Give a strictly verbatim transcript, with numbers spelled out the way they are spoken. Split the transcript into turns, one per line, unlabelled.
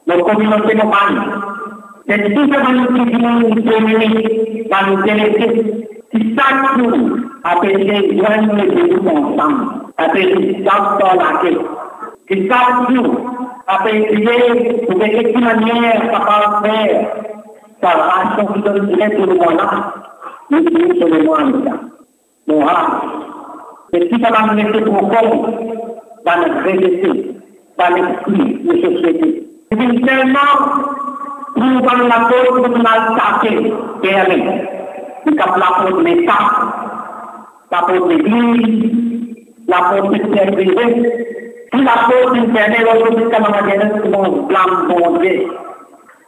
nos communautés montagne. C'est tout ça nous qui nous dominer, va nous délaisser. Si chaque jour, après les joindre les deux ensemble, après les dans la tête. Si chaque jour, après prier, pour de quelle manière capable de faire, ça va changer pour le moment-là, nous sommes sur le moment-là. Bon, et si ça va nous laisser profond dans notre réalité, dans l'esprit de la société. C'est tellement nous dans la cause de notre quartier, et nous avons la cause de l'État, la cause de l'Église, la cause de l'Église privée, puis la cause de l'Internet, aujourd'hui, comme on a dit, c'est bon, blanc, bon Dieu.